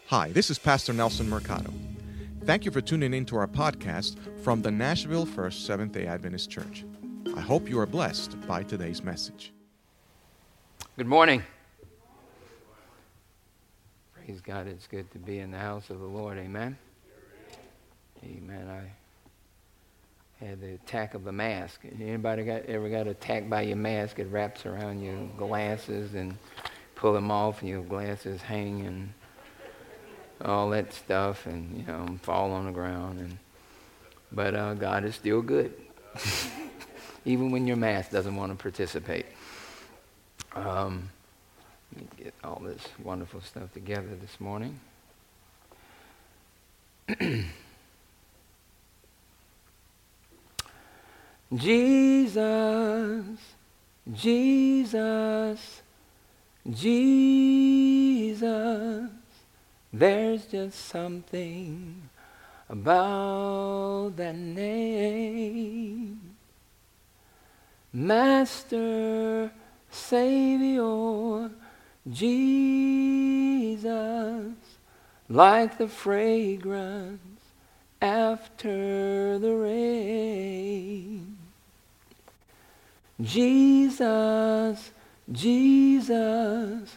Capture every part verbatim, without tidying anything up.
Hi, this is Pastor Nelson Mercado. Thank you for tuning in to our podcast from the Nashville First Seventh-day Adventist Church. I hope you are blessed by today's message. Good morning. Praise God, it's good to be in the house of the Lord. Amen. Amen. I had the attack of the mask. Anybody got ever got attacked by your mask? It wraps around your glasses and pull them off and your glasses hang and all that stuff, and you know, fall on the ground. And but uh, God is still good, even when your mask doesn't want to participate. Um, let me get all this wonderful stuff together this morning. Jesus, Jesus, Jesus. There's just something about that name. Master, Savior, Jesus, like the fragrance after the rain. Jesus, Jesus,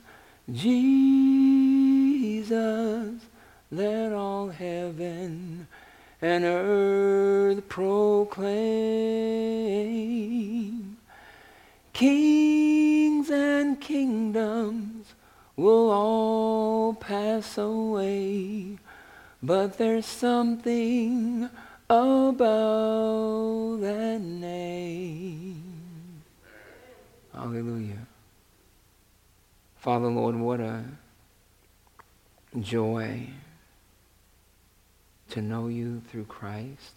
Jesus, let all heaven and earth proclaim. Kings and kingdoms will all pass away, but there's something about that name. Hallelujah. Father, Lord, what a joy to know you through Christ.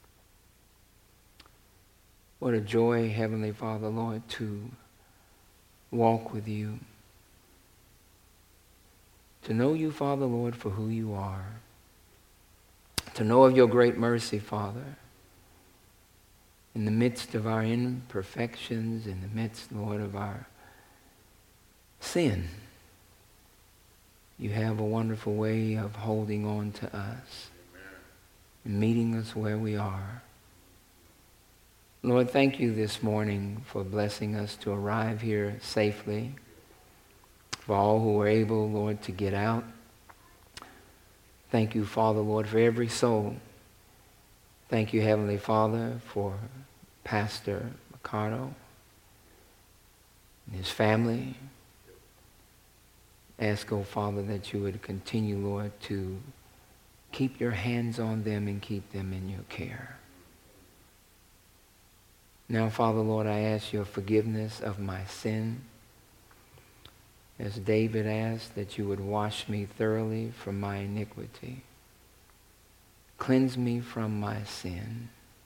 What a joy, Heavenly Father, Lord, to walk with you. To know you, Father, Lord, for who you are. To know of your great mercy, Father, in the midst of our imperfections, in the midst, Lord, of our sin. You have a wonderful way of holding on to us and meeting us where we are. Lord, thank you this morning for blessing us to arrive here safely. For all who were able, Lord, to get out. Thank you, Father, Lord, for every soul. Thank you, Heavenly Father, for Pastor Mercado and his family. Ask, oh Father, that you would continue, Lord, to keep your hands on them and keep them in your care. Now, Father, Lord, I ask your forgiveness of my sin. As David asked, that you would wash me thoroughly from my iniquity. Cleanse me from my sin.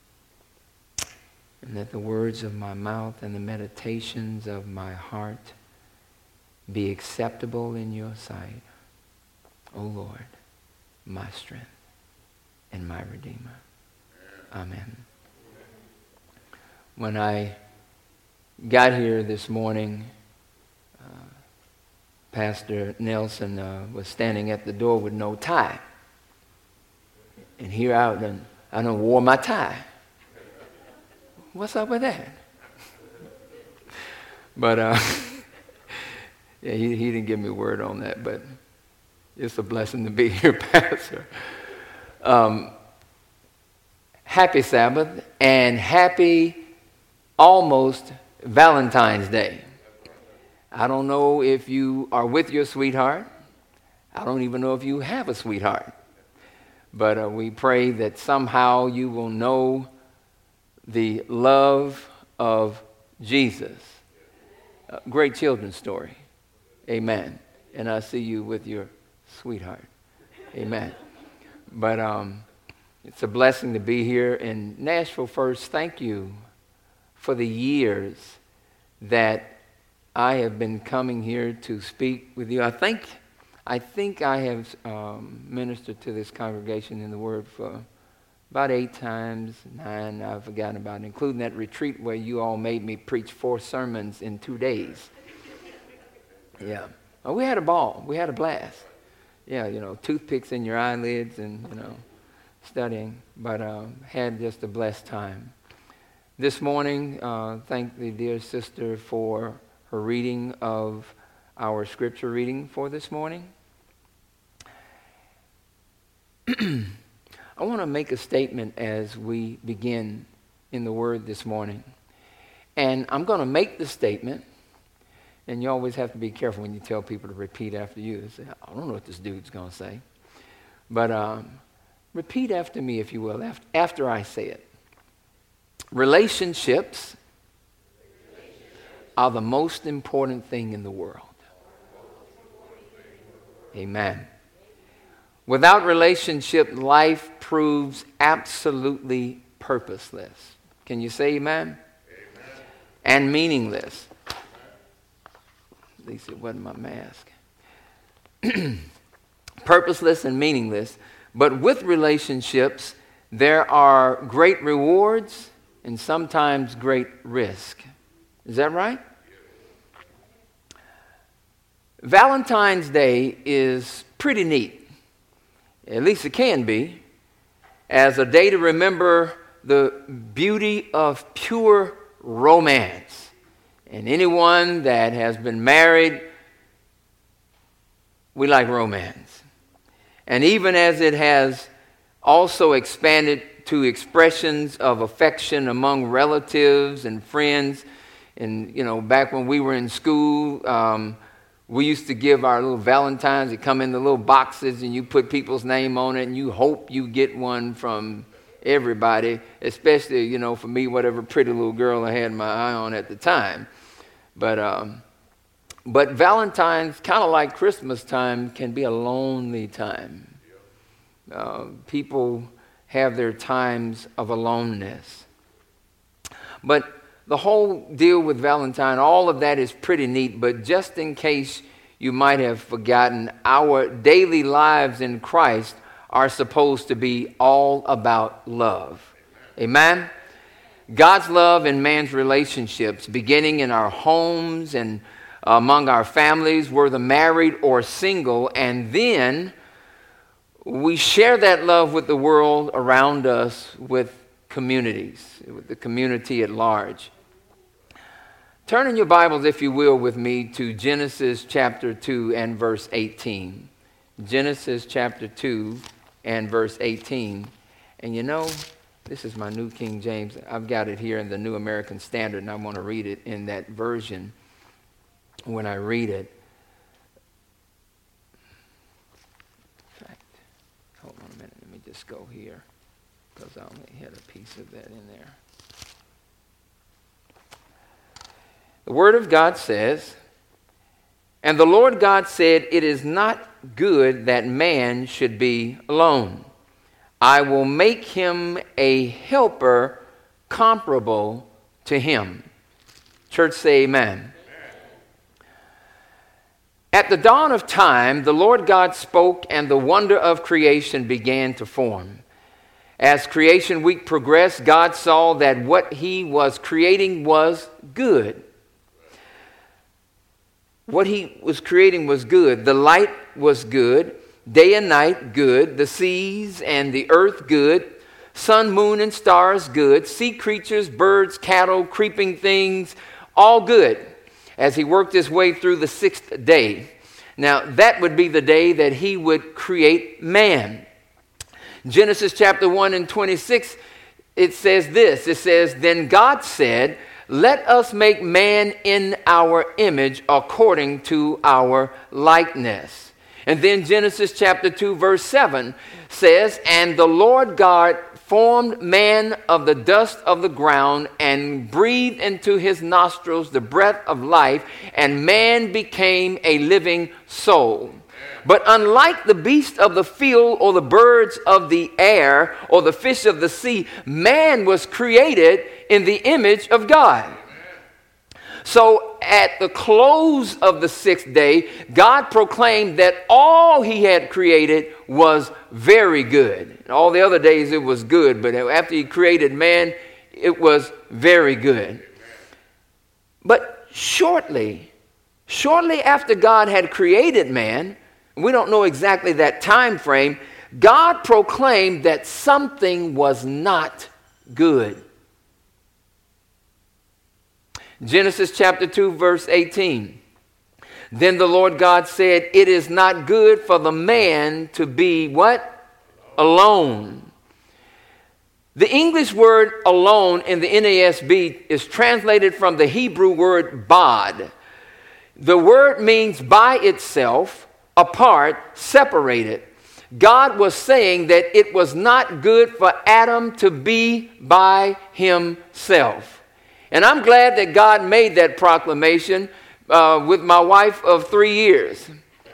And let the words of my mouth and the meditations of my heart be acceptable in your sight, O Lord, my strength and my Redeemer. Amen. When I got here this morning, uh, Pastor Nelson uh, was standing at the door with no tie. And here I done, I done wore my tie. What's up with that? But uh, yeah, he, he didn't give me a word on that, but it's a blessing to be here, Pastor. Um, happy Sabbath and happy almost Valentine's Day. I don't know if you are with your sweetheart. I don't even know if you have a sweetheart. But uh, we pray that somehow you will know the love of Jesus. A great children's story. Amen. And I see you with your sweetheart. Amen. But um, it's a blessing to be here. And Nashville First, thank you for the years that I have been coming here to speak with you. I think I think I have um, ministered to this congregation in the Word for about eight times, nine, I've forgotten about it, including that retreat where you all made me preach four sermons in two days. Yeah. Well, we had a ball. We had a blast. yeah, you know, toothpicks in your eyelids and, you know, studying. But um, had just a blessed time. This morning, uh, thank the dear sister for her reading of our scripture reading for this morning. I want to make a statement as we begin in the Word this morning. And I'm going to make the statement, and you always have to be careful when you tell people to repeat after you. They say, I don't know what this dude's going to say. But um, repeat after me, if you will, after, after I say it. Relationships are the most important thing in the world. Amen. Without relationship, life proves absolutely purposeless. Can you say amen? Amen. And meaningless. At least it wasn't my mask. Purposeless and meaningless. But with relationships, there are great rewards and sometimes great risk. Is that right? Valentine's Day is pretty neat. At least it can be, as a day to remember the beauty of pure romance. And anyone that has been married, we like romance. And even as it has also expanded to expressions of affection among relatives and friends, and, you know, back when we were in school, um, we used to give our little Valentines. They come in the little boxes, and you put people's name on it, and you hope you get one from everybody, especially, you know, for me, whatever pretty little girl I had my eye on at the time. But um, but Valentine's, kind of like Christmas time, can be a lonely time. Uh, people have their times of aloneness. But the whole deal with Valentine, all of that is pretty neat, but just in case you might have forgotten, our daily lives in Christ are supposed to be all about love. Amen? God's love in man's relationships, beginning in our homes and among our families, whether married or single, and then we share that love with the world around us, with communities, with the community at large. Turn in your Bibles, if you will, with me to Genesis chapter two and verse eighteen. Genesis chapter two and verse eighteen. And you know, this is my New King James. I've got it here in the New American Standard, and I want to read it in that version when I read it. In fact, hold on a minute. Let me just go here, because I only had a piece of that in there. The Word of God says, and the Lord God said, it is not good that man should be alone. I will make him a helper comparable to him. Church, say amen. Amen. At the dawn of time, the Lord God spoke, and the wonder of creation began to form. As creation week progressed, God saw that what he was creating was good. What he was creating was good. The light was good. Day and night, good. The seas and the earth, good. Sun, moon, and stars, good. Sea creatures, birds, cattle, creeping things, all good. As he worked his way through the sixth day. Now, that would be the day that he would create man. Genesis chapter one and twenty-six, it says this. It says, then God said, let us make man in our image according to our likeness. And then Genesis chapter two verse seven says, and the Lord God formed man of the dust of the ground and breathed into his nostrils the breath of life, and man became a living soul. But unlike the beasts of the field or the birds of the air or the fish of the sea, man was created in the image of God. So at the close of the sixth day, God proclaimed that all he had created was very good. All the other days it was good, but after he created man, it was very good. But shortly, shortly after God had created man, we don't know exactly that time frame, God proclaimed that something was not good. Genesis chapter two, verse eighteen. Then the Lord God said, it is not good for the man to be what? Alone. The English word alone in the N A S B is translated from the Hebrew word bod. The word means by itself, apart, separated. God was saying that it was not good for Adam to be by himself. And I'm glad that God made that proclamation uh, with my wife of three years.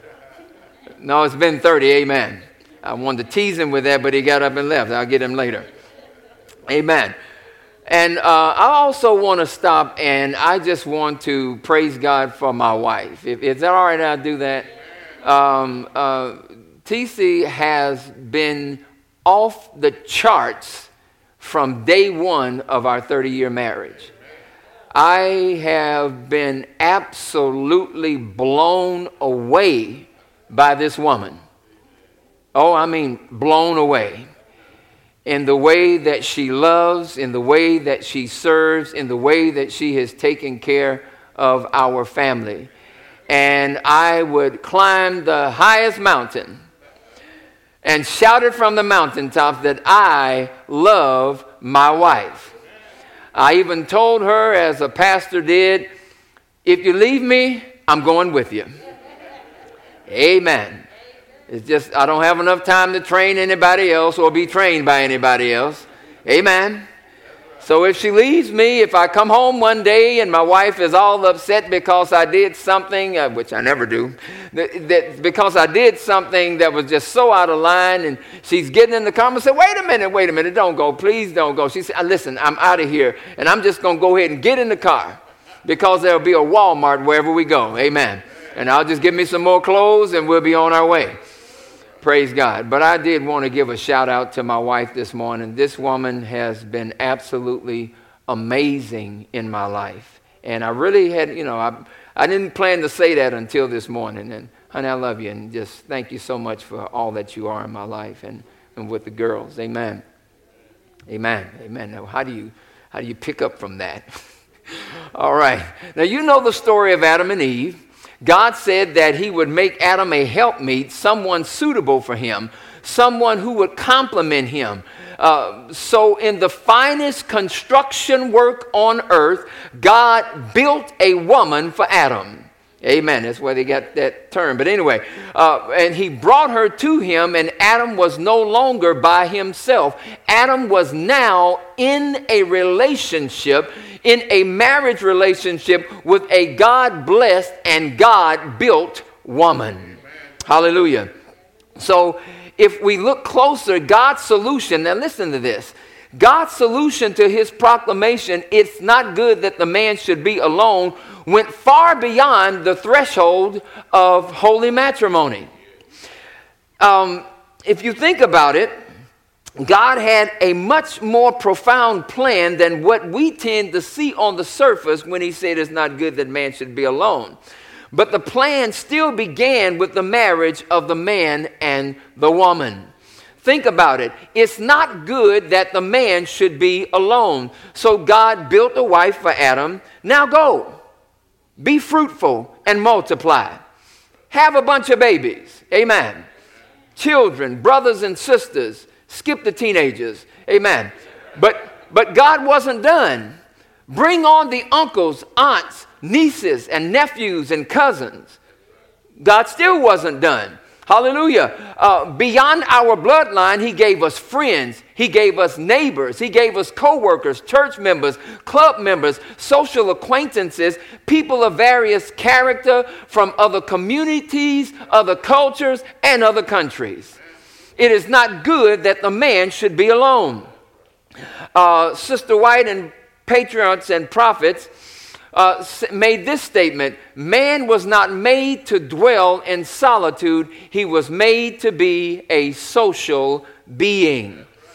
No, it's been thirty, amen. I wanted to tease him with that, but he got up and left. I'll get him later. Amen. And uh, I also want to stop, and I just want to praise God for my wife. If, is that all right? I'll do that. Um, uh, T C has been off the charts from day one of our thirty-year marriage. I have been absolutely blown away by this woman. Oh, I mean, blown away. In the way that she loves, in the way that she serves, in the way that she has taken care of our family. And I would climb the highest mountain and shout it from the mountaintop that I love my wife. I even told her, as a pastor did, if you leave me, I'm going with you. Amen. It's just, I don't have enough time to train anybody else or be trained by anybody else. Amen. So if she leaves me, if I come home one day and my wife is all upset because I did something, uh, which I never do, that, that because I did something that was just so out of line, and she's getting in the car and say, wait a minute, wait a minute, don't go, please don't go. She said, listen, I'm out of here, and I'm just going to go ahead and get in the car because there'll be a Walmart wherever we go. Amen. And I'll just give me some more clothes and we'll be on our way. Praise God. But I did want to give a shout out to my wife this morning. This woman has been absolutely amazing in my life. And I really had, you know, I, I didn't plan to say that until this morning. And honey, I love you. And just thank you so much for all that you are in my life and, and with the girls. Amen. Amen. Amen. Now, how do you, how do you pick up from that? All right. Now, you know the story of Adam and Eve. God said that he would make Adam a helpmeet, someone suitable for him, someone who would complement him. Uh, so in the finest construction work on earth, God built a woman for Adam. Amen. That's where they got that term. But anyway, uh, and he brought her to him, and Adam was no longer by himself. Adam was now in a relationship, in a marriage relationship with a God-blessed and God-built woman. Amen. Hallelujah. So if we look closer, God's solution, now listen to this. God's solution to his proclamation, it's not good that the man should be alone, went far beyond the threshold of holy matrimony. Um, if you think about it, God had a much more profound plan than what we tend to see on the surface when he said it's not good that man should be alone. But the plan still began with the marriage of the man and the woman. Think about it. It's not good that the man should be alone. So God built a wife for Adam. Now go. Be fruitful and multiply. Have a bunch of babies. Amen. Children, brothers and sisters. Skip the teenagers. Amen. But, but God wasn't done. Bring on the uncles, aunts, nieces, and nephews and cousins. God still wasn't done. Hallelujah. Uh, beyond our bloodline, he gave us friends. He gave us neighbors. He gave us co-workers, church members, club members, social acquaintances, people of various character from other communities, other cultures, and other countries. It is not good that the man should be alone. Uh, Sister White and Patriarchs and Prophets Uh, made this statement: man was not made to dwell in solitude. He was made to be a social being.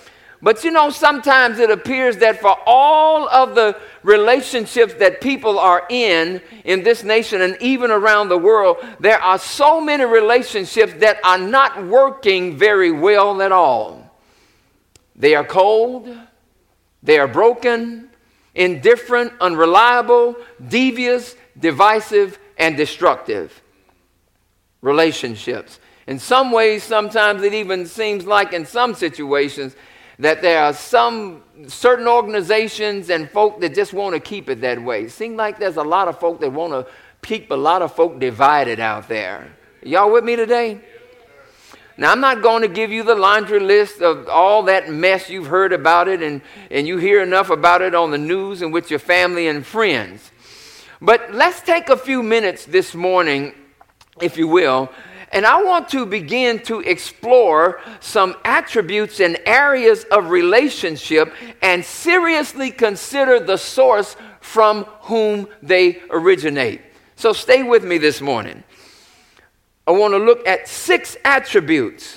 But you know, sometimes it appears that for all of the relationships that people are in, in this nation and even around the world, there are so many relationships that are not working very well at all. They are cold, they are broken, indifferent, unreliable, devious, divisive, and destructive relationships. In some ways, sometimes it even seems like in some situations that there are some certain organizations and folk that just want to keep it that way. It seems like there's a lot of folk that want to keep a lot of folk divided out there. Y'all with me today? Now, I'm not going to give you the laundry list of all that mess you've heard about it and, and you hear enough about it on the news and with your family and friends. But let's take a few minutes this morning, if you will, and I want to begin to explore some attributes and areas of relationship and seriously consider the source from whom they originate. So stay with me this morning. I want to look at six attributes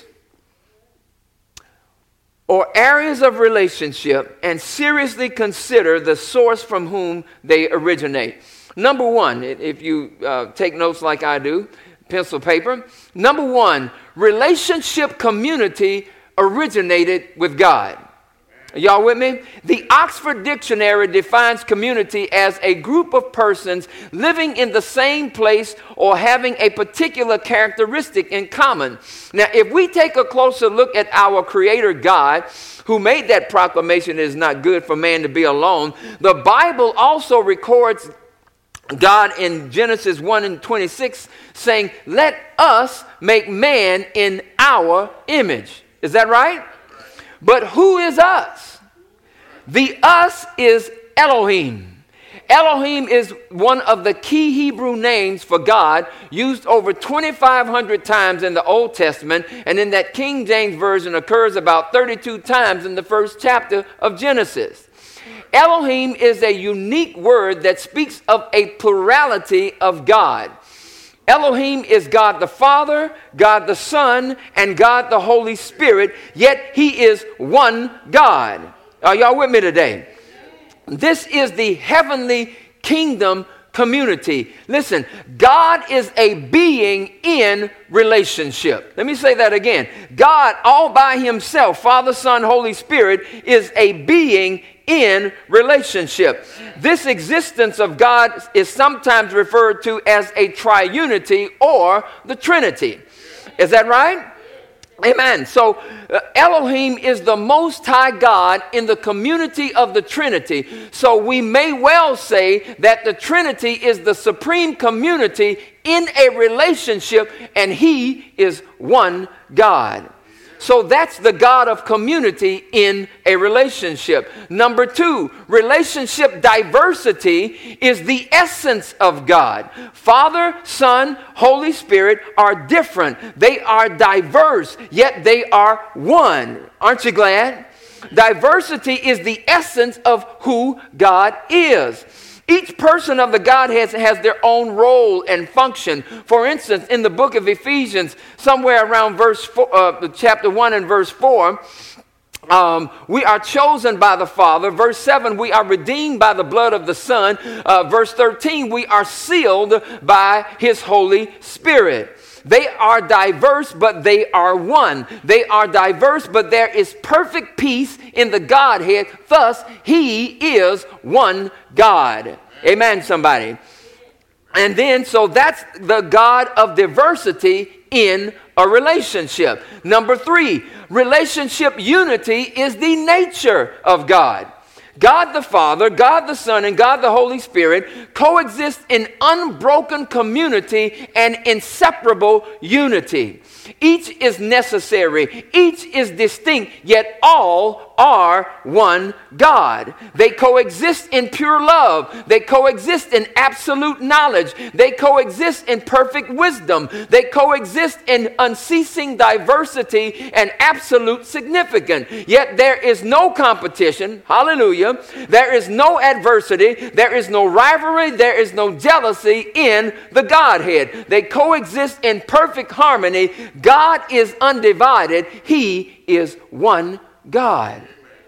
or areas of relationship and seriously consider the source from whom they originate. Number one, if you uh, take notes like I do, pencil paper. Number one, relationship community originated with God. Are y'all with me? The Oxford Dictionary defines community as a group of persons living in the same place or having a particular characteristic in common. Now, if we take a closer look at our Creator God, who made that proclamation, it is not good for man to be alone, the Bible also records God in Genesis one and twenty-six saying, let us make man in our image. Is that right? But who is us? The us is Elohim. Elohim is one of the key Hebrew names for God, used over twenty-five hundred times in the Old Testament, and in that King James Version occurs about thirty-two times in the first chapter of Genesis. Elohim is a unique word that speaks of a plurality of God. Elohim is God the Father, God the Son, and God the Holy Spirit, yet He is one God. Are y'all with me today? This is the heavenly kingdom community. Listen, God is a being in relationship. Let me say that again. God all by Himself, Father, Son, Holy Spirit, is a being in relationship. This existence of God is sometimes referred to as a triunity or the Trinity. Is that right? Amen. So uh, Elohim is the Most High God in the community of the Trinity. So we may well say that the Trinity is the supreme community in a relationship, and He is one God. So that's the God of community in a relationship. Number two, relationship diversity is the essence of God. Father, Son, Holy Spirit are different. They are diverse, yet they are one. Aren't you glad? Diversity is the essence of who God is. Each person of the Godhead has their own role and function. For instance, in the book of Ephesians, somewhere around verse four, uh, chapter one and verse four, um, we are chosen by the Father. Verse seven, we are redeemed by the blood of the Son. Uh, verse thirteen, we are sealed by His Holy Spirit. They are diverse, but they are one. They are diverse, but there is perfect peace in the Godhead. Thus, He is one God. Amen, somebody. And then, so that's the God of diversity in a relationship. Number three, relationship unity is the nature of God. God the Father, God the Son, and God the Holy Spirit coexist in unbroken community and inseparable unity. Each is necessary, each is distinct, yet all are one God. They coexist in pure love. They coexist in absolute knowledge. They coexist in perfect wisdom. They coexist in unceasing diversity and absolute significance. Yet there is no competition. Hallelujah. There is no adversity. There is no rivalry. There is no jealousy in the Godhead. They coexist in perfect harmony. God is undivided. He is one God.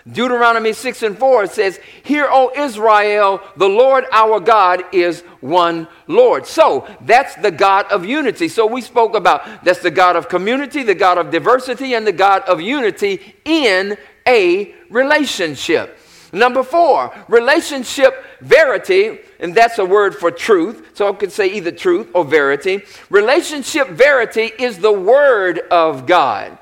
Deuteronomy six and four says, "Hear, O Israel, the Lord our God is one Lord." So that's the God of unity. So we spoke about that's the God of community, the God of diversity, and the God of unity in a relationship. Number four, relationship verity, and that's a word for truth. So I could say either truth or verity. Relationship verity is the word of God.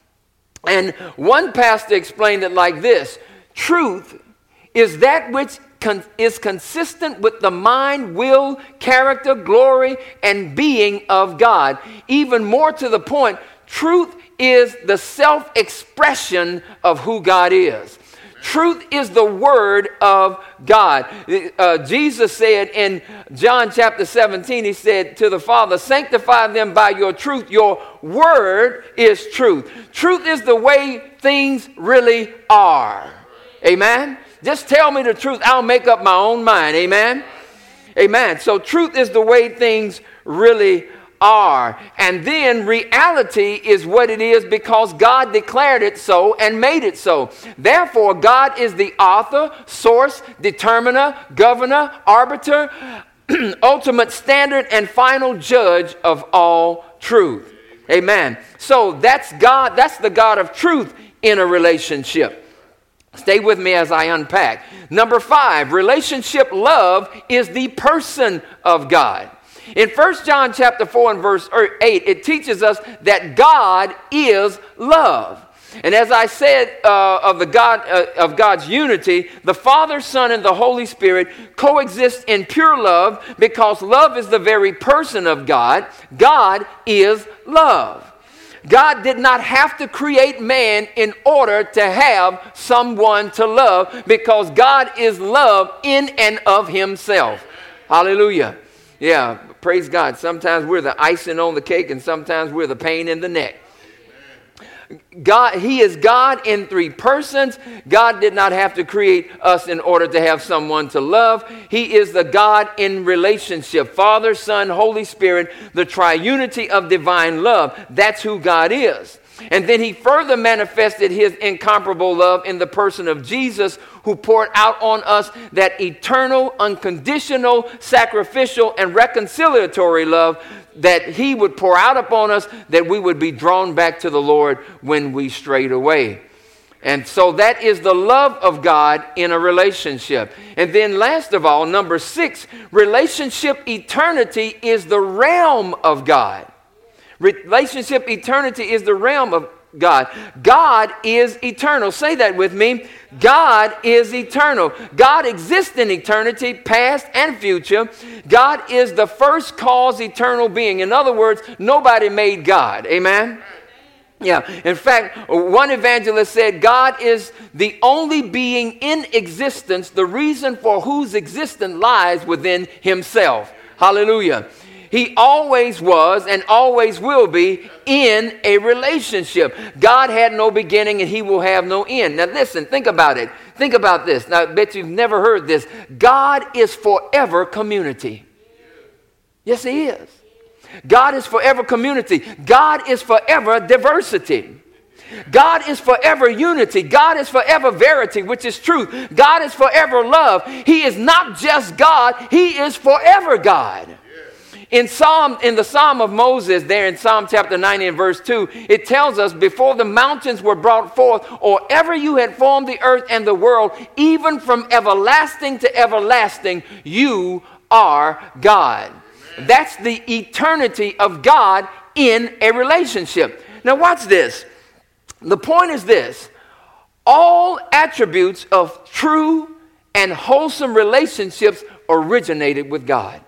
And one pastor explained it like this: truth is that which con- is consistent with the mind, will, character, glory, and being of God. Even more to the point, truth is the self-expression of who God is. Truth is the word of God. Uh, Jesus said in John chapter seventeen, he said to the Father, "Sanctify them by your truth. Your word is truth." Truth is the way things really are. Amen? Just tell me the truth. I'll make up my own mind. Amen? Amen. So truth is the way things really are. And then reality is what it is because God declared it so and made it so. Therefore, God is the author, source, determiner, governor, arbiter, ultimate standard, and final judge of all truth. Amen. So that's God, that's the God of truth in a relationship. Stay with me as I unpack. Number five, relationship love is the person of God. In First John chapter four and verse eight, it teaches us that God is love. And as I said uh, of the God uh, of God's unity, the Father, Son, and the Holy Spirit coexist in pure love because love is the very person of God. God is love. God did not have to create man in order to have someone to love because God is love in and of himself. Hallelujah. Yeah, praise God. Sometimes we're the icing on the cake and sometimes we're the pain in the neck. God, he is God in three persons. God did not have to create us in order to have someone to love. He is the God in relationship. Father, Son, Holy Spirit, the triunity of divine love. That's who God is. And then he further manifested his incomparable love in the person of Jesus, who poured out on us that eternal, unconditional, sacrificial, and reconciliatory love that he would pour out upon us, that we would be drawn back to the Lord when we strayed away. And so that is the love of God in a relationship. And then last of all, number six, relationship eternity is the realm of God. Relationship eternity is the realm of God. God is eternal. Say that with me. God is eternal. God exists in eternity, past and future. God is the first cause eternal being. In other words, nobody made God. Amen? Yeah. In fact, one evangelist said, God is the only being in existence, the reason for whose existence lies within himself. Hallelujah. He always was and always will be in a relationship. God had no beginning and he will have no end. Now listen, think about it. Think about this. Now I bet you've never heard this. God is forever community. Yes, he is. God is forever community. God is forever diversity. God is forever unity. God is forever verity, which is truth. God is forever love. He is not just God. He is forever God. In Psalm, in the Psalm of Moses, there in Psalm chapter ninety and verse two, it tells us, before the mountains were brought forth, or ever you had formed the earth and the world, even from everlasting to everlasting, you are God. Amen. That's the eternity of God in a relationship. Now watch this. The point is this. All attributes of true and wholesome relationships originated with God.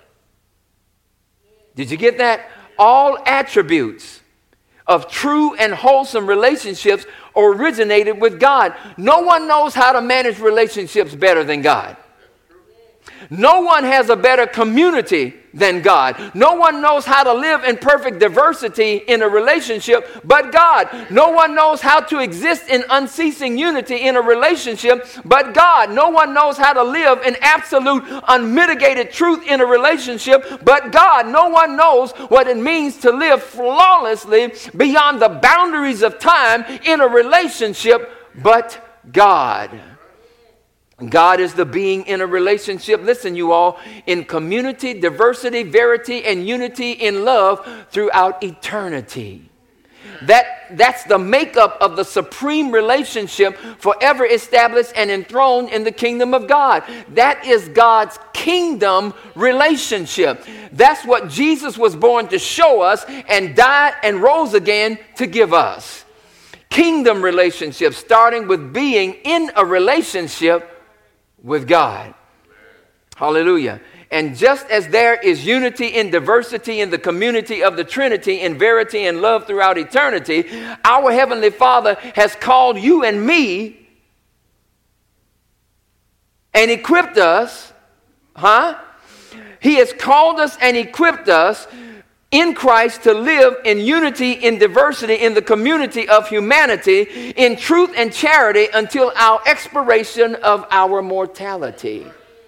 Did you get that? All attributes of true and wholesome relationships originated with God. No one knows how to manage relationships better than God. No one has a better community than God. No one knows how to live in perfect diversity in a relationship but God. No one knows how to exist in unceasing unity in a relationship but God. No one knows how to live in absolute unmitigated truth in a relationship but God. No one knows what it means to live flawlessly beyond the boundaries of time in a relationship but God. God is the being in a relationship, listen you all, in community, diversity, verity, and unity in love throughout eternity. That, that's the makeup of the supreme relationship forever established and enthroned in the kingdom of God. That is God's kingdom relationship. That's what Jesus was born to show us and died and rose again to give us. Kingdom relationship, starting with being in a relationship with God. Hallelujah. And just as there is unity in diversity in the community of the Trinity in verity and love throughout eternity, our Heavenly Father has called you and me and equipped us, huh? He has called us and equipped us in Christ to live in unity, in diversity, in the community of humanity, in truth and charity until our expiration of our mortality.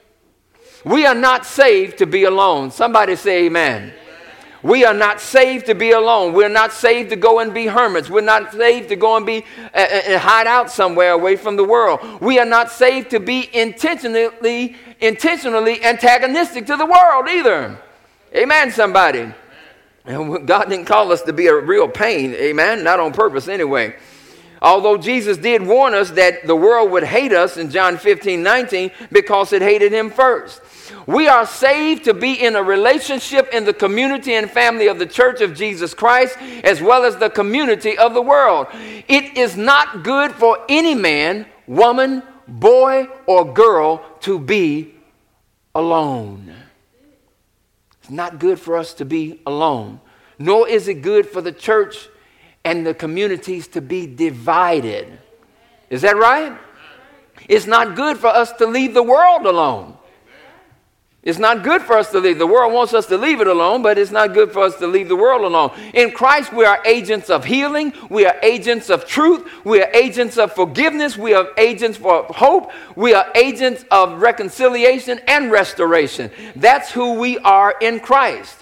We are not saved to be alone. Somebody say amen. We are not saved to be alone. We're not saved to go and be hermits. We're not saved to go and be uh, uh, hide out somewhere away from the world. We are not saved to be intentionally, intentionally antagonistic to the world either. Amen, somebody. And God didn't call us to be a real pain. Amen. Not on purpose anyway. Although Jesus did warn us that the world would hate us in John fifteen nineteen because it hated him first. We are saved to be in a relationship in the community and family of the Church of Jesus Christ, as well as the community of the world. It is not good for any man, woman, boy, or girl to be alone. It's not good for us to be alone, nor is it good for the church and the communities to be divided. Is that right? It's not good for us to leave the world alone. It's not good for us to leave. The world wants us to leave it alone, but it's not good for us to leave the world alone. In Christ, we are agents of healing. We are agents of truth. We are agents of forgiveness. We are agents for hope. We are agents of reconciliation and restoration. That's who we are in Christ.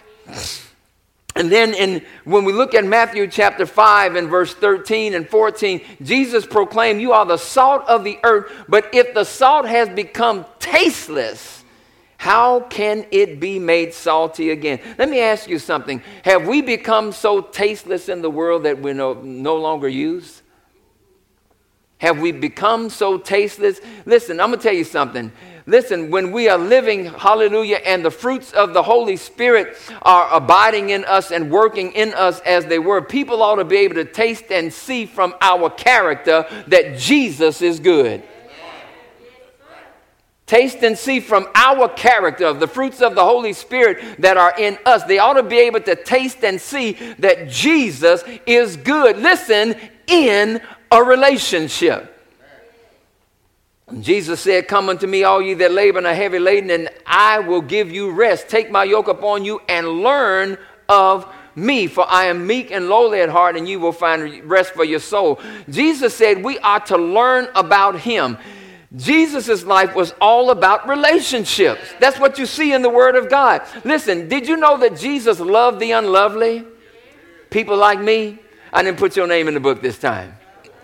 And then in, when we look at Matthew chapter five and verse thirteen and fourteen, Jesus proclaimed, you are the salt of the earth, but if the salt has become tasteless, how can it be made salty again? Let me ask you something. Have we become so tasteless in the world that we no, no longer use? Have we become so tasteless? Listen, I'm going to tell you something. Listen, when we are living, hallelujah, and the fruits of the Holy Spirit are abiding in us and working in us as they were, people ought to be able to taste and see from our character that Jesus is good. Taste and see from our character of the fruits of the Holy Spirit that are in us. They ought to be able to taste and see that Jesus is good. Listen, in a relationship. Jesus said, come unto me, all ye that labor and are heavy laden, and I will give you rest. Take my yoke upon you and learn of me, for I am meek and lowly at heart, and you will find rest for your soul. Jesus said we are to learn about him. Jesus' life was all about relationships. That's what you see in the Word of God. Listen, did you know that Jesus loved the unlovely? People like me? I didn't put your name in the book this time.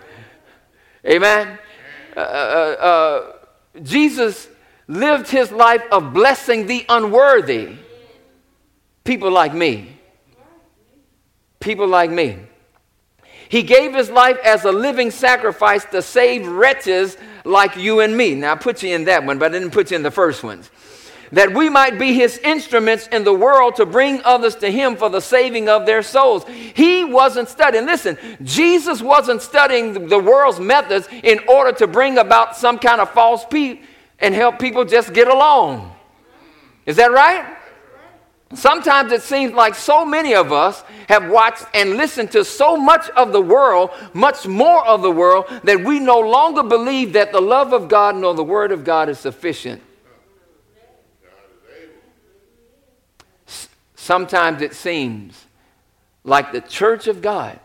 Amen? Uh, uh, uh, Jesus lived his life of blessing the unworthy. People like me. People like me. He gave his life as a living sacrifice to save wretches like you and me. Now, I put you in that one, but I didn't put you in the first ones. That we might be his instruments in the world to bring others to him for the saving of their souls. He wasn't studying. Listen, Jesus wasn't studying the world's methods in order to bring about some kind of false peace and help people just get along. Is that right? Sometimes it seems like so many of us have watched and listened to so much of the world, much more of the world, that we no longer believe that the love of God nor the Word of God is sufficient. S- sometimes it seems like the church of God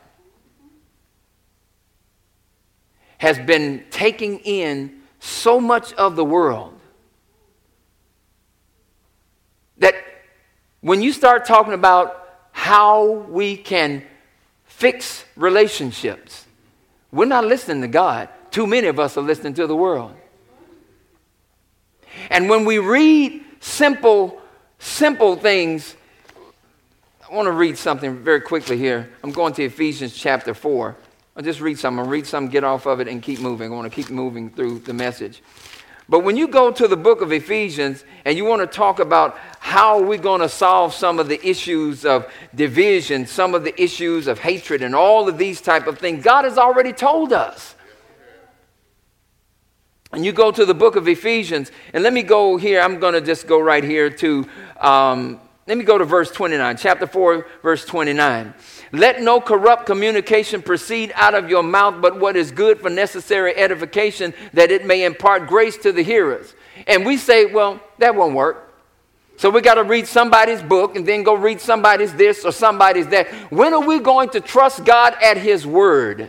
has been taking in so much of the world that when you start talking about how we can fix relationships, we're not listening to God. Too many of us are listening to the world. And when we read simple, simple things, I want to read something very quickly here. I'm going to Ephesians chapter four. I'll just read something. I'll read something, get off of it, and keep moving. I want to keep moving through the message. But when you go to the book of Ephesians and you want to talk about how we're going to solve some of the issues of division, some of the issues of hatred, and all of these type of things, God has already told us. And you go to the book of Ephesians, and let me go here. I'm going to just go right here to, um, let me go to verse twenty-nine, chapter four, verse twenty-nine. Let no corrupt communication proceed out of your mouth, but what is good for necessary edification, that it may impart grace to the hearers. And we say, well, that won't work. So we got to read somebody's book and then go read somebody's this or somebody's that. When are we going to trust God at his word?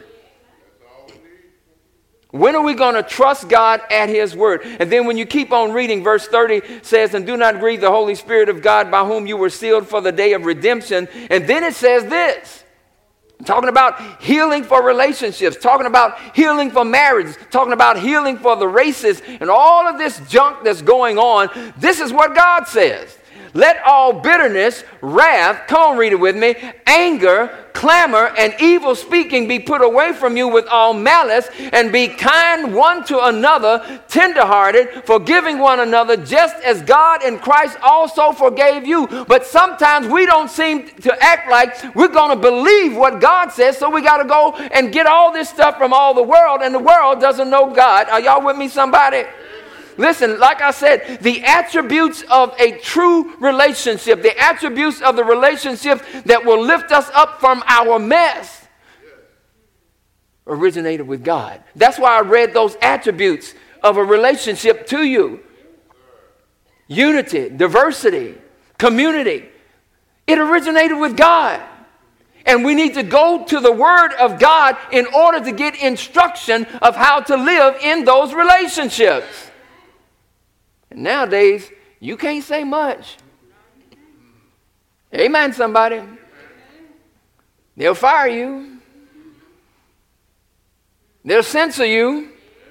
When are we going to trust God at his word? And then when you keep on reading, verse thirty says, and do not grieve the Holy Spirit of God, by whom you were sealed for the day of redemption. And then it says this, talking about healing for relationships, talking about healing for marriage, talking about healing for the races, and all of this junk that's going on. This is what God says. Let all bitterness, wrath, come on, read it with me, anger, clamor, and evil speaking be put away from you with all malice, and be kind one to another, tenderhearted, forgiving one another, just as God in Christ also forgave you. But sometimes we don't seem to act like we're going to believe what God says, so we got to go and get all this stuff from all the world, and the world doesn't know God. Are y'all with me, somebody? Listen, like I said, the attributes of a true relationship, the attributes of the relationship that will lift us up from our mess, originated with God. That's why I read those attributes of a relationship to you. Unity, diversity, community. It originated with God. And we need to go to the Word of God in order to get instruction of how to live in those relationships. Nowadays, you can't say much. Amen, somebody. They'll fire you. They'll censor you.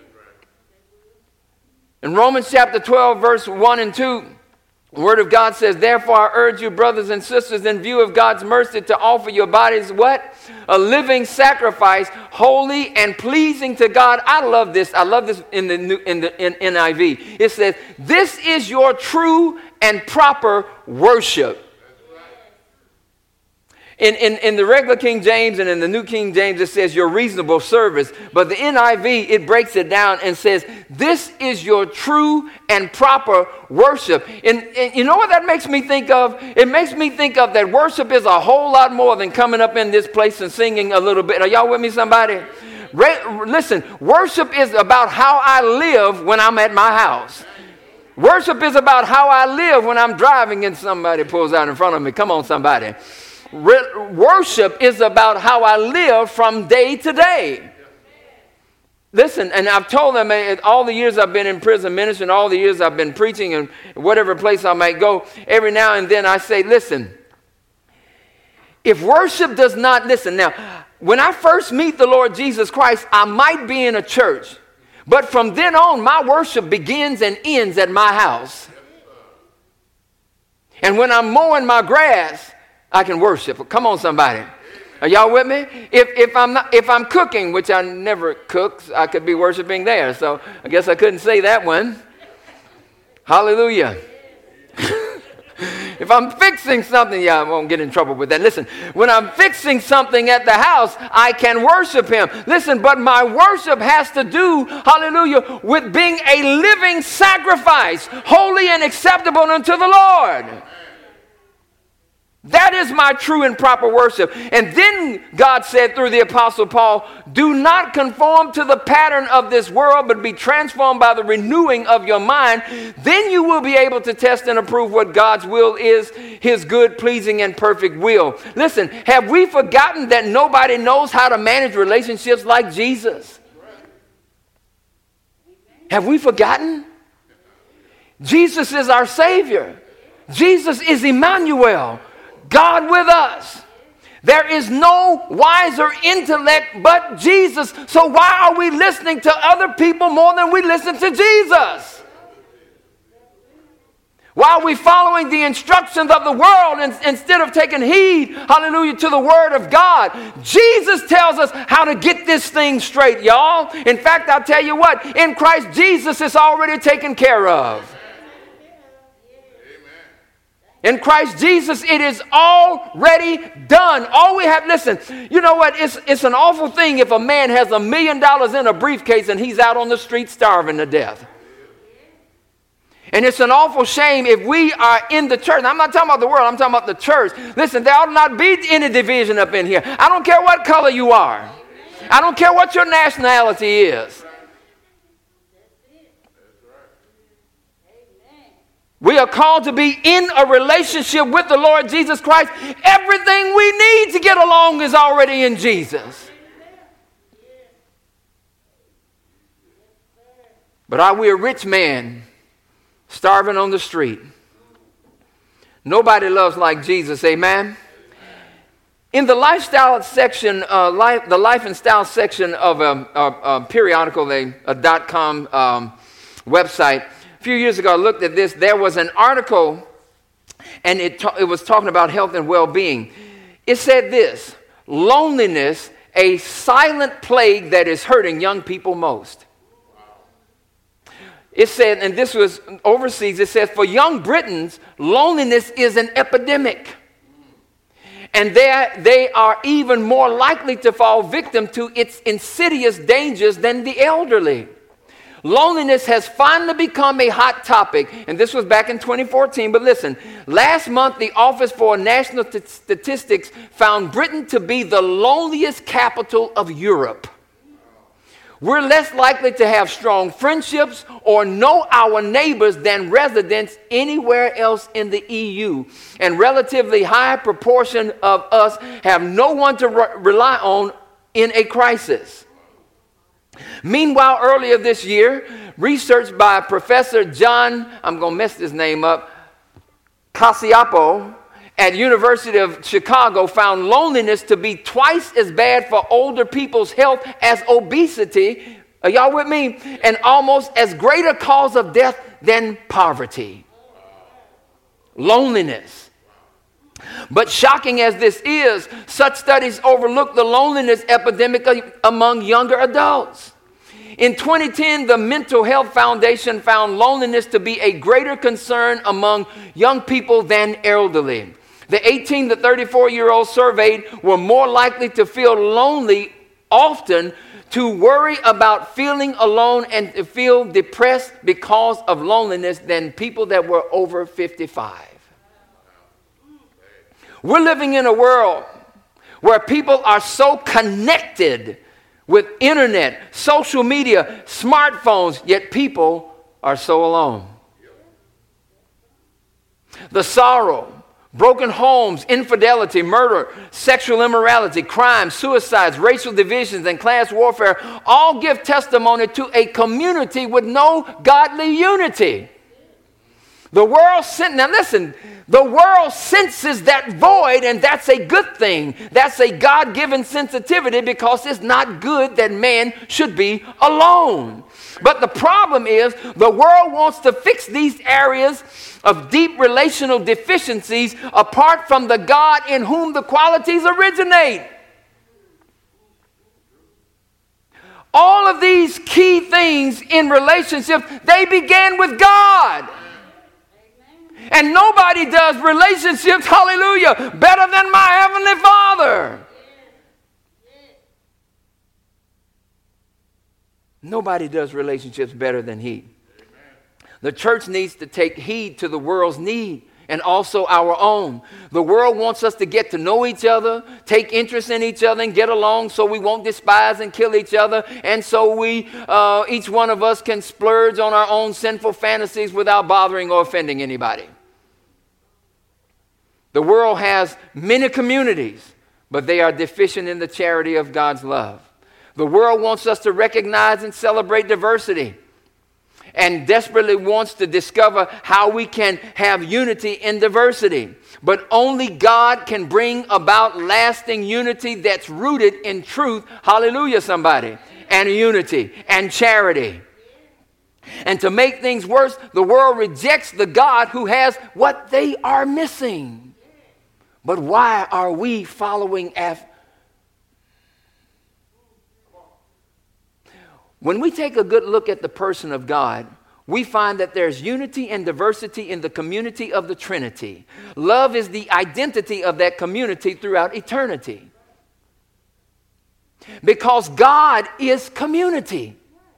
In Romans chapter twelve, verse one and two, the Word of God says, therefore I urge you, brothers and sisters, in view of God's mercy, to offer your bodies what? A living sacrifice, holy and pleasing to God. I love this. I love this in the new, in the in N I V. It says, this is your true and proper worship. In, in, in the regular King James and in the New King James, it says your reasonable service. But the N I V, it breaks it down and says, this is your true and proper worship. And, and you know what that makes me think of? It makes me think of that worship is a whole lot more than coming up in this place and singing a little bit. Are y'all with me, somebody? Re- listen, worship is about how I live when I'm at my house. Worship is about how I live when I'm driving and somebody pulls out in front of me. Come on, somebody. Re- worship is about how I live from day to day. Listen, and I've told them all the years I've been in prison ministry and all the years I've been preaching and whatever place I might go, every now and then I say, listen, if worship does not, listen, now, when I first meet the Lord Jesus Christ, I might be in a church, but from then on, my worship begins and ends at my house. And when I'm mowing my grass, I can worship. Come on, somebody. Are y'all with me? If if I'm not, if I'm cooking, which I never cook, I could be worshiping there. So I guess I couldn't say that one. Hallelujah. If I'm fixing something, yeah, I won't get in trouble with that. Listen, when I'm fixing something at the house, I can worship him. Listen, but my worship has to do, hallelujah, with being a living sacrifice, holy and acceptable unto the Lord. That is my true and proper worship. And then God said through the Apostle Paul, do not conform to the pattern of this world, but be transformed by the renewing of your mind. Then you will be able to test and approve what God's will is, his good, pleasing, and perfect will. Listen, have we forgotten that nobody knows how to manage relationships like Jesus? Have we forgotten? Jesus is our Savior. Jesus is Emmanuel. God with us. There is no wiser intellect but Jesus. So why are we listening to other people more than we listen to Jesus? Why are we following the instructions of the world in, instead of taking heed, hallelujah, to the word of God? Jesus tells us how to get this thing straight, y'all. In fact, I'll tell you what, in Christ Jesus is already taken care of. In Christ Jesus, it is already done. All we have, listen, you know what? It's, it's an awful thing if a man has a million dollars in a briefcase and he's out on the street starving to death. And it's an awful shame if we are in the church. Now, I'm not talking about the world. I'm talking about the church. Listen, there ought not be any division up in here. I don't care what color you are. I don't care what your nationality is. We are called to be in a relationship with the Lord Jesus Christ. Everything we need to get along is already in Jesus. But are we a rich man starving on the street? Nobody loves like Jesus, amen? In the lifestyle section, uh, life, the life and style section of a, a, a periodical, a, a dot com um, website, a few years ago I looked at this. There was an article, and it, ta- it was talking about health and well-being. It said this: loneliness, a silent plague that is hurting young people most. It said, and this was overseas, it says, for young Britons, loneliness is an epidemic. And they are even more likely to fall victim to its insidious dangers than the elderly. Loneliness has finally become a hot topic, and this was back in twenty fourteen. But listen, last month the Office for National T- Statistics found Britain to be the loneliest capital of Europe. We're less likely to have strong friendships or know our neighbors than residents anywhere else in the E U. And relatively high proportion of us have no one to re- rely on in a crisis. Meanwhile, earlier this year, research by Professor John, I'm going to mess this name up, Cacioppo at University of Chicago found loneliness to be twice as bad for older people's health as obesity. Are y'all with me? And almost as great a cause of death than poverty. Loneliness. But shocking as this is, such studies overlook the loneliness epidemic among younger adults. In twenty ten, the Mental Health Foundation found loneliness to be a greater concern among young people than elderly. The eighteen to thirty-four-year-olds surveyed were more likely to feel lonely often, to worry about feeling alone, and to feel depressed because of loneliness than people that were over fifty-five. We're living in a world where people are so connected with internet, social media, smartphones, yet people are so alone. The sorrow, broken homes, infidelity, murder, sexual immorality, crime, suicides, racial divisions, and class warfare all give testimony to a community with no godly unity. The world, sen- now listen, the world senses that void, and that's a good thing. That's a God-given sensitivity, because it's not good that man should be alone. But the problem is the world wants to fix these areas of deep relational deficiencies apart from the God in whom the qualities originate. All of these key things in relationships, they began with God. And nobody does relationships, hallelujah, better than my Heavenly Father. Nobody does relationships better than He. The church needs to take heed to the world's need and also our own. The world wants us to get to know each other, take interest in each other, and get along so we won't despise and kill each other, and so we, uh, each one of us can splurge on our own sinful fantasies without bothering or offending anybody. The world has many communities, but they are deficient in the charity of God's love. The world wants us to recognize and celebrate diversity. and desperately wants to discover how we can have unity in diversity. But only God can bring about lasting unity that's rooted in truth. Hallelujah, somebody. And unity and charity. And to make things worse, the world rejects the God who has what they are missing. But why are we following after? When we take a good look at the person of God, we find that there's unity and diversity in the community of the Trinity. Love is the identity of that community throughout eternity. Because God is community.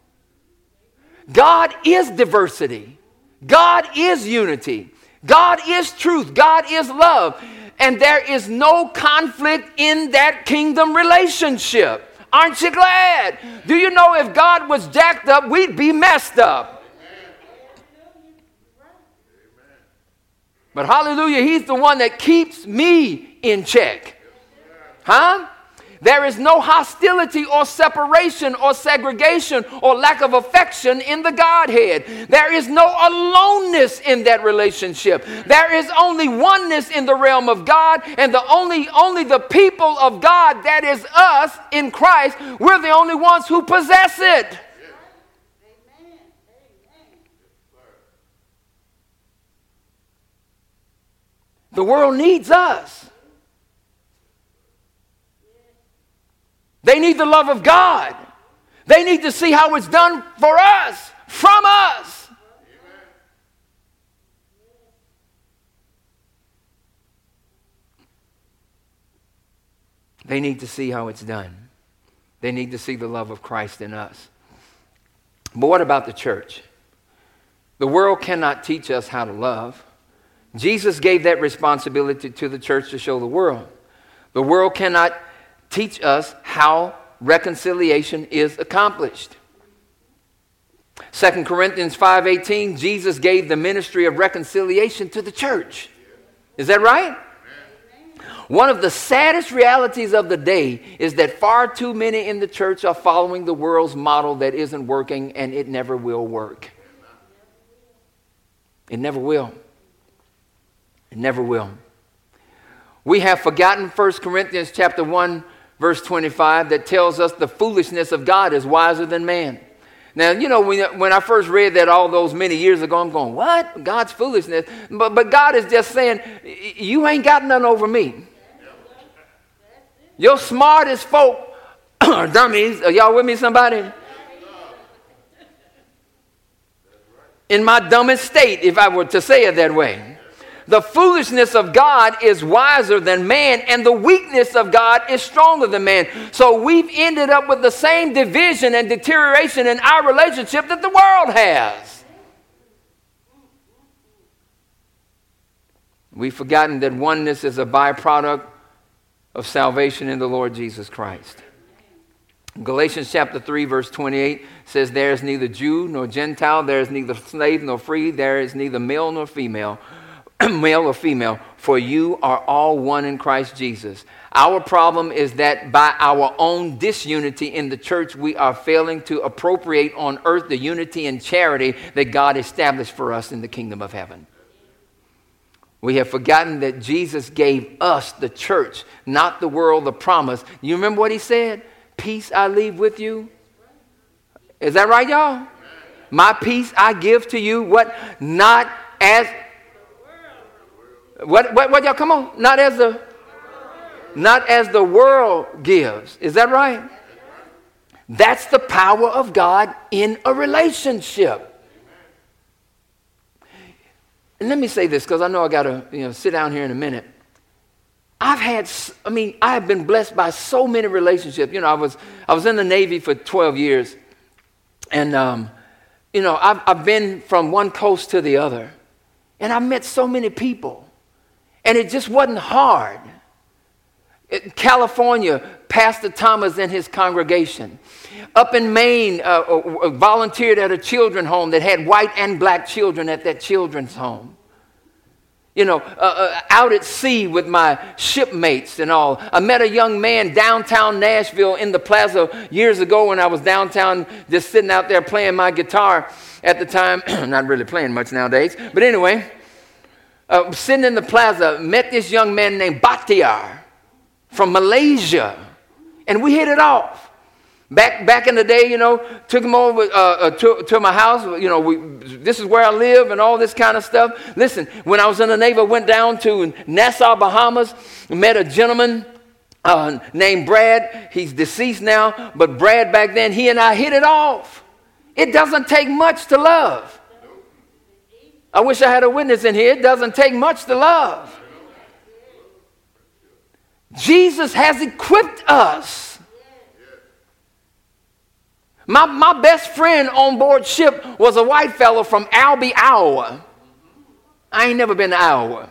God is diversity. God is unity. God is truth. God is love. And there is no conflict in that kingdom relationship. Aren't you glad? Do you know if God was jacked up, we'd be messed up. But hallelujah, he's the one that keeps me in check. Huh? There is no hostility or separation or segregation or lack of affection in the Godhead. There is no aloneness in that relationship. There is only oneness in the realm of God, and the only, only the people of God, that is us in Christ, we're the only ones who possess it. The world needs us. They need the love of God. They need to see how it's done for us, from us. They need to see how it's done. They need to see the love of Christ in us. But what about the church? The world cannot teach us how to love. Jesus gave that responsibility to the church to show the world. The world cannot teach us how reconciliation is accomplished. Second Corinthians five eighteen, Jesus gave the ministry of reconciliation to the church. Is that right? One of the saddest realities of the day is that far too many in the church are following the world's model that isn't working, and it never will work. It never will. It never will. We have forgotten First Corinthians chapter one, verse twenty-five, that tells us the foolishness of God is wiser than man. Now, you know, when, when I first read that all those many years ago, I'm going, what? God's foolishness? But, but God is just saying, you ain't got none over me. Your smartest folk are dummies. Are y'all with me, somebody? In my dumbest state, if I were to say it that way. The foolishness of God is wiser than man, and the weakness of God is stronger than man. So we've ended up with the same division and deterioration in our relationship that the world has. We've forgotten that oneness is a byproduct of salvation in the Lord Jesus Christ. Galatians chapter three, verse twenty-eight says, there is neither Jew nor Gentile, there is neither slave nor free, there is neither male nor female, male or female, for you are all one in Christ Jesus. Our problem is that by our own disunity in the church, we are failing to appropriate on earth the unity and charity that God established for us in the kingdom of heaven. We have forgotten that Jesus gave us, the church, not the world, the promise. You remember what he said? Peace I leave with you. Is that right, y'all? My peace I give to you. What? Not as... What, what, what, y'all, come on. Not as the, not as the world gives. Is that right? That's the power of God in a relationship. And let me say this, because I know I got to, you know, sit down here in a minute. I've had, I mean, I have been blessed by so many relationships. You know, I was, I was in the Navy for twelve years. And, um, you know, I've, I've been from one coast to the other. And I met so many people. And it just wasn't hard. In California, Pastor Thomas and his congregation. Up in Maine, uh, uh, volunteered at a children's home that had white and black children at that children's home. You know, uh, uh, out at sea with my shipmates and all. I met a young man downtown Nashville in the plaza years ago when I was downtown just sitting out there playing my guitar. at the time, not really playing much nowadays, but anyway, uh, sitting in the plaza, met this young man named Batiar from Malaysia, and we hit it off. Back back in the day, you know, took him over uh, uh, to, to my house. You know, we, this is where I live and all this kind of stuff. Listen, when I was in the Navy, I went down to Nassau, Bahamas, met a gentleman uh, named Brad. He's deceased now, but Brad back then, he and I hit it off. It doesn't take much to love. I wish I had a witness in here. It doesn't take much to love. Jesus has equipped us. My, my best friend on board ship was a white fellow from Albi, Iowa. I ain't never been to Iowa.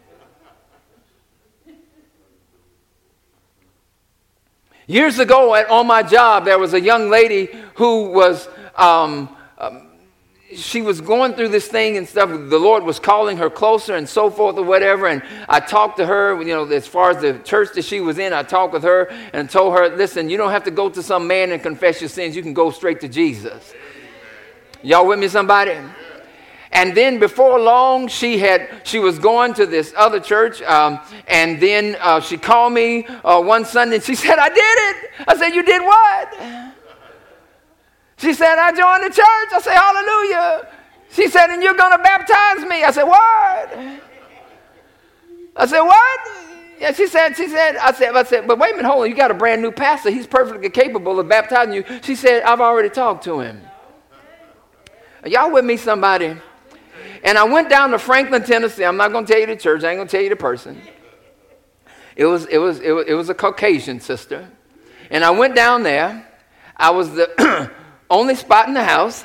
Years ago at, on my job, there was a young lady who was, um, um, she was going through this thing and stuff. The Lord was calling her closer and so forth or whatever. And I talked to her, you know, as far as the church that she was in, I talked with her and told her, listen, you don't have to go to some man and confess your sins. You can go straight to Jesus. Y'all with me, somebody? And then before long, she had she was going to this other church. Um, and then uh, she called me uh, one Sunday and she said, I did it. I said, you did what? She said, I joined the church. I said, hallelujah. She said, and you're going to baptize me. I said, what? I said, what? Yeah, she said, she said, I said, I said, but wait a minute, hold on. You got a brand new pastor. He's perfectly capable of baptizing you. She said, I've already talked to him. Are y'all with me, somebody? And I went down to Franklin, Tennessee. I'm not going to tell you the church. I ain't going to tell you the person. It was, it was, it was, it was a Caucasian sister. And I went down there. I was the only spot in the house.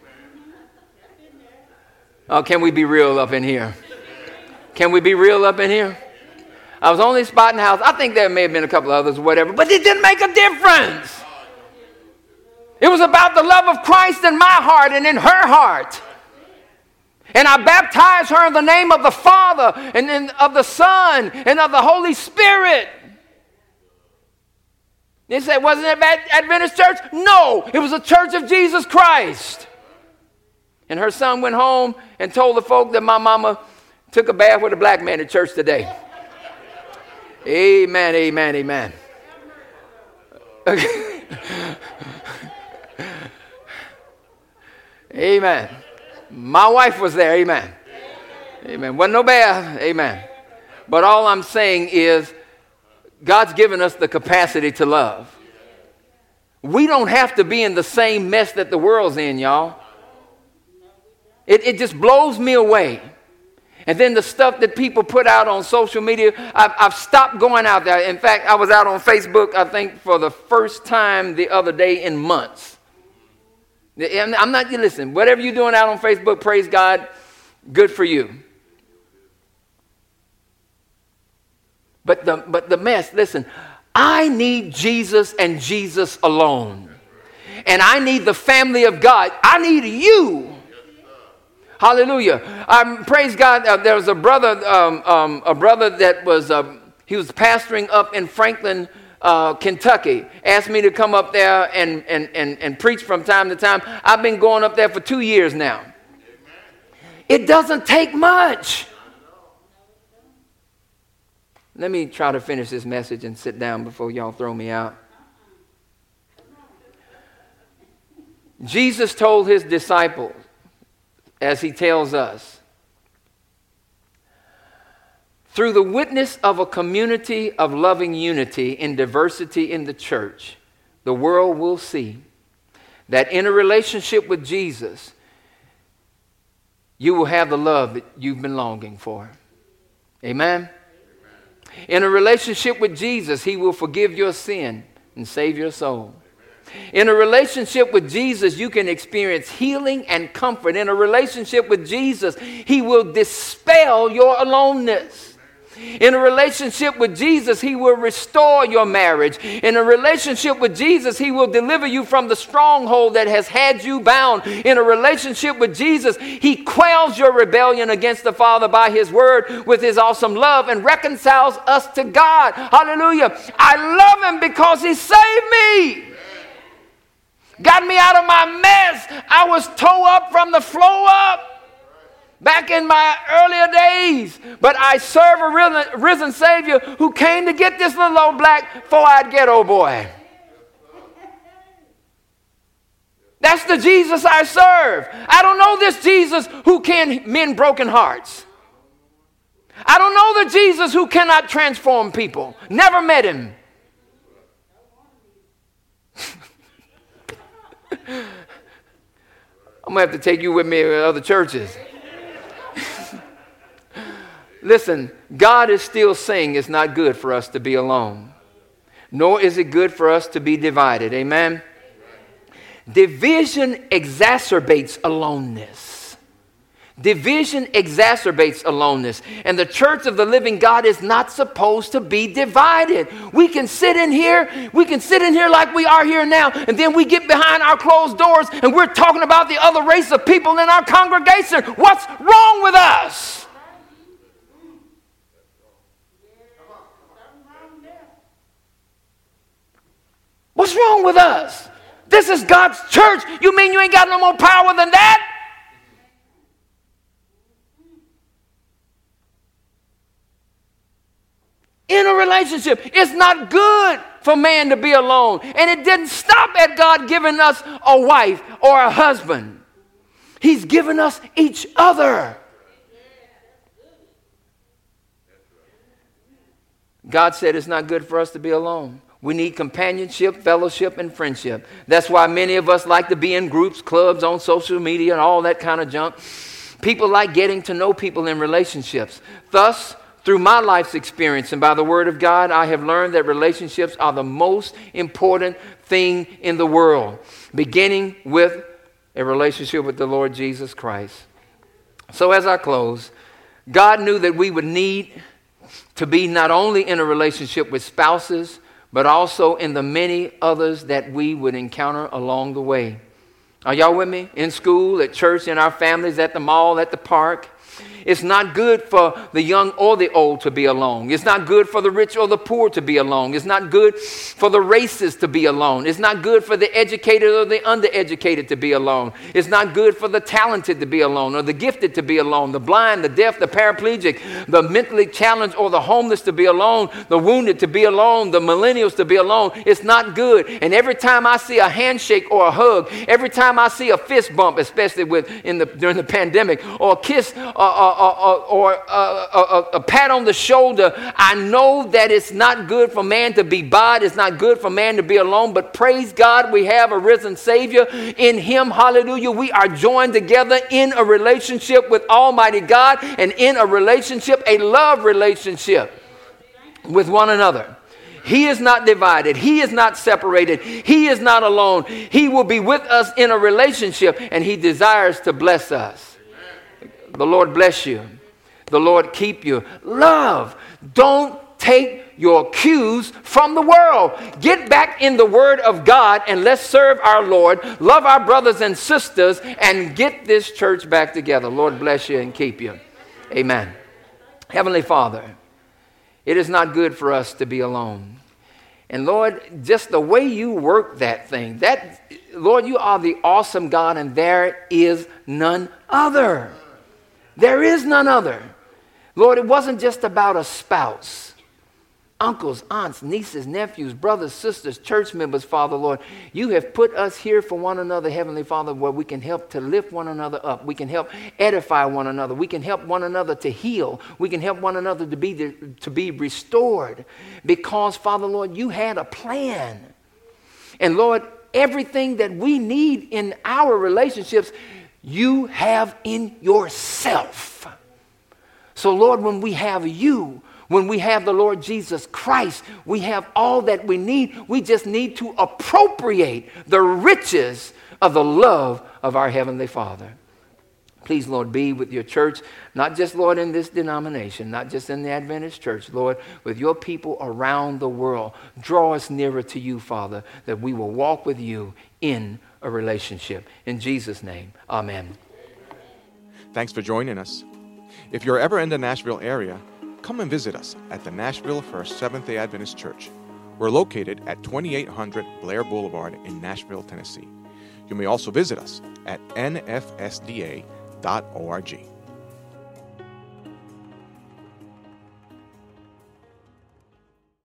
Oh, can we be real up in here? Can we be real up in here? I was only spot in the house. I think there may have been a couple others or whatever, but it didn't make a difference. It was about the love of Christ in my heart and in her heart. And I baptized her in the name of the Father and in, of the Son and of the Holy Spirit. They said, wasn't it an Adventist church? No, it was a church of Jesus Christ. And her son went home and told the folk that my mama took a bath with a black man at church today. Amen, amen, amen. Amen. My wife was there, amen. Amen. Wasn't no bath, amen. But all I'm saying is, God's given us the capacity to love. We don't have to be in the same mess that the world's in, y'all. It, it just blows me away. And then the stuff that people put out on social media, I've, I've stopped going out there. In fact, I was out on Facebook, I think, for the first time the other day in months. I'm not, listen, whatever you're doing out on Facebook, praise God, good for you. But the, but the mess, listen, I need Jesus and Jesus alone. And I need the family of God. I need you. Hallelujah. Um, praise God. Uh, there was a brother, um, um, a brother that was, uh, he was pastoring up in Franklin, uh, Kentucky. Asked me to come up there and, and, and, and preach from time to time. I've been going up there for two years now. It doesn't take much. Let me try to finish this message and sit down before y'all throw me out. Jesus told his disciples, as he tells us, through the witness of a community of loving unity in diversity in the church, the world will see that in a relationship with Jesus, you will have the love that you've been longing for. Amen? In a relationship with Jesus, he will forgive your sin and save your soul. In a relationship with Jesus, you can experience healing and comfort. In a relationship with Jesus, he will dispel your aloneness. In a relationship with Jesus, he will restore your marriage. In a relationship with Jesus, he will deliver you from the stronghold that has had you bound. In a relationship with Jesus, he quells your rebellion against the Father by his word with his awesome love and reconciles us to God. Hallelujah. I love him because he saved me. Got me out of my mess. I was toe up from the floor up back in my earlier days. But I serve a risen, risen Savior who came to get this little old black four-eyed ghetto boy. That's the Jesus I serve. I don't know this Jesus who can mend broken hearts. I don't know the Jesus who cannot transform people. Never met him. I'm going to have to take you with me to other churches. Listen, God is still saying it's not good for us to be alone. Nor is it good for us to be divided. Amen? Division exacerbates aloneness. Division exacerbates aloneness. And the church of the living God is not supposed to be divided. We can sit in here, we can sit in here like we are here now, and then we get behind our closed doors and we're talking about the other race of people in our congregation. What's wrong with us? What's wrong with us? This is God's church. You mean you ain't got no more power than that? In a relationship, it's not good for man to be alone. And it didn't stop at God giving us a wife or a husband. He's given us each other. God said it's not good for us to be alone. We need companionship, fellowship, and friendship. That's why many of us like to be in groups, clubs, on social media, and all that kind of junk. People like getting to know people in relationships. Thus, through my life's experience and by the Word of God, I have learned that relationships are the most important thing in the world, beginning with a relationship with the Lord Jesus Christ. So as I close, God knew that we would need to be not only in a relationship with spouses, but also in the many others that we would encounter along the way. Are y'all with me? In school, at church, in our families, at the mall, at the park. It's not good for the young or the old to be alone. It's not good for the rich or the poor to be alone. It's not good for the races to be alone. It's not good for the educated or the undereducated to be alone. It's not good for the talented to be alone or the gifted to be alone, the blind, the deaf, the paraplegic, the mentally challenged or the homeless to be alone, the wounded to be alone, the millennials to be alone. It's not good. And every time I see a handshake or a hug, every time I see a fist bump, especially with in the during the pandemic, or a kiss or, or, or, or a, a, a pat on the shoulder, I know that it's not good for man to be bad. It's not good for man to be alone. But praise God, we have a risen Savior. In Him, hallelujah, we are joined together in a relationship with Almighty God and in a relationship, a love relationship with one another. He is not divided. He is not separated. He is not alone. He will be with us in a relationship, and He desires to bless us. The Lord bless you. The Lord keep you. Love. Don't take your cues from the world. Get back in the Word of God and let's serve our Lord, love our brothers and sisters, and get this church back together. Lord bless you and keep you. Amen. Heavenly Father, it is not good for us to be alone. And Lord, just the way you work that thing, that Lord, you are the awesome God, and there is none other. There is none other. Lord, it wasn't just about a spouse. Uncles, aunts, nieces, nephews, brothers, sisters, church members, Father, Lord. You have put us here for one another, Heavenly Father, where we can help to lift one another up. We can help edify one another. We can help one another to heal. We can help one another to be, to be restored. Because, Father, Lord, you had a plan. And, Lord, everything that we need in our relationships, you have in yourself. So, Lord, when we have you, when we have the Lord Jesus Christ, we have all that we need. We just need to appropriate the riches of the love of our Heavenly Father. Please, Lord, be with your church, not just, Lord, in this denomination, not just in the Adventist church, Lord, with your people around the world. Draw us nearer to you, Father, that we will walk with you in a relationship. In Jesus' name, amen. Thanks for joining us. If you're ever in the Nashville area, come and visit us at the Nashville First Seventh-day Adventist Church. We're located at twenty-eight hundred Blair Boulevard in Nashville, Tennessee. You may also visit us at n f s d a dot org.